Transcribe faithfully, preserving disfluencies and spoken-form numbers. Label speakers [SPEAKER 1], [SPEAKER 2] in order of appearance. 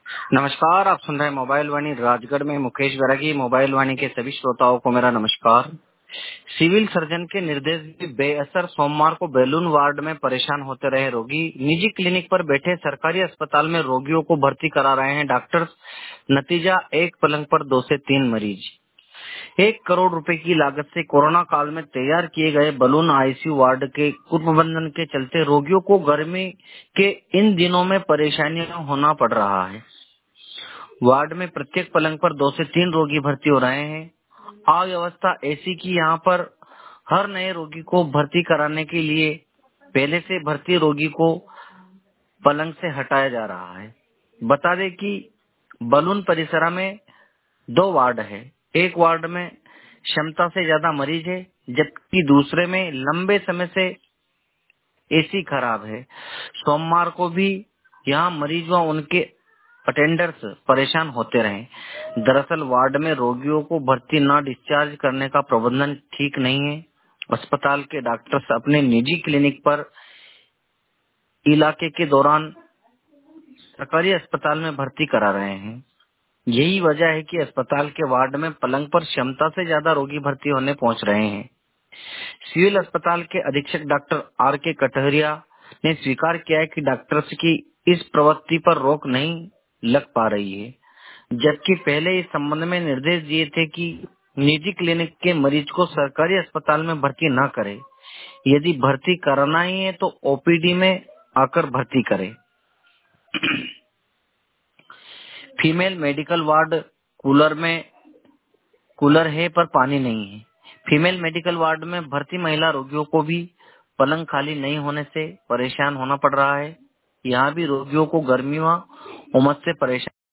[SPEAKER 1] नमस्कार, आप सुन रहे हैं मोबाइल वाणी राजगढ़ में मुकेश बैरागी। मोबाइल वाणी के सभी श्रोताओं को मेरा नमस्कार। सिविल सर्जन के निर्देश भी बेअसर, सोमवार को बैलून वार्ड में परेशान होते रहे रोगी। निजी क्लिनिक पर बैठे सरकारी अस्पताल में रोगियों को भर्ती करा रहे हैं डॉक्टर्स। नतीजा, एक पलंग पर दो से तीन मरीज। एक करोड़ रुपए की लागत से कोरोना काल में तैयार किए गए बलून आईसीयू वार्ड के कुप्रबंधन के चलते रोगियों को गर्मी के इन दिनों में परेशानियां होना पड़ रहा है। वार्ड में प्रत्येक पलंग पर दो से तीन रोगी भर्ती हो रहे हैं। अव्यवस्था ऐसी कि यहाँ पर हर नए रोगी को भर्ती कराने के लिए पहले से भर्ती रोगी को पलंग से हटाया जा रहा है। बता दें कि बलून परिसर में दो वार्ड है। एक वार्ड में क्षमता से ज्यादा मरीज है, जबकि दूसरे में लंबे समय से एसी खराब है। सोमवार को भी यहाँ मरीज व उनके अटेंडर्स परेशान होते रहे। दरअसल वार्ड में रोगियों को भर्ती न डिस्चार्ज करने का प्रबंधन ठीक नहीं है। अस्पताल के डॉक्टर्स अपने निजी क्लिनिक पर इलाके के दौरान सरकारी अस्पताल में भर्ती करा रहे हैं। यही वजह है कि अस्पताल के वार्ड में पलंग पर क्षमता से ज्यादा रोगी भर्ती होने पहुंच रहे हैं। सिविल अस्पताल के अधीक्षक डॉक्टर आर के कटहरिया ने स्वीकार किया है कि डॉक्टर्स की इस प्रवृत्ति पर रोक नहीं लग पा रही है, जबकि पहले इस संबंध में निर्देश दिए थे कि निजी क्लिनिक के मरीज को सरकारी अस्पताल में भर्ती न करे। यदि भर्ती कराना ही है तो ओपीडी में आकर भर्ती करे। फीमेल मेडिकल वार्ड कूलर में कूलर है पर पानी नहीं है। फीमेल मेडिकल वार्ड में भर्ती महिला रोगियों को भी पलंग खाली नहीं होने से परेशान होना पड़ रहा है। यहाँ भी रोगियों को गर्मी व उमस से परेशान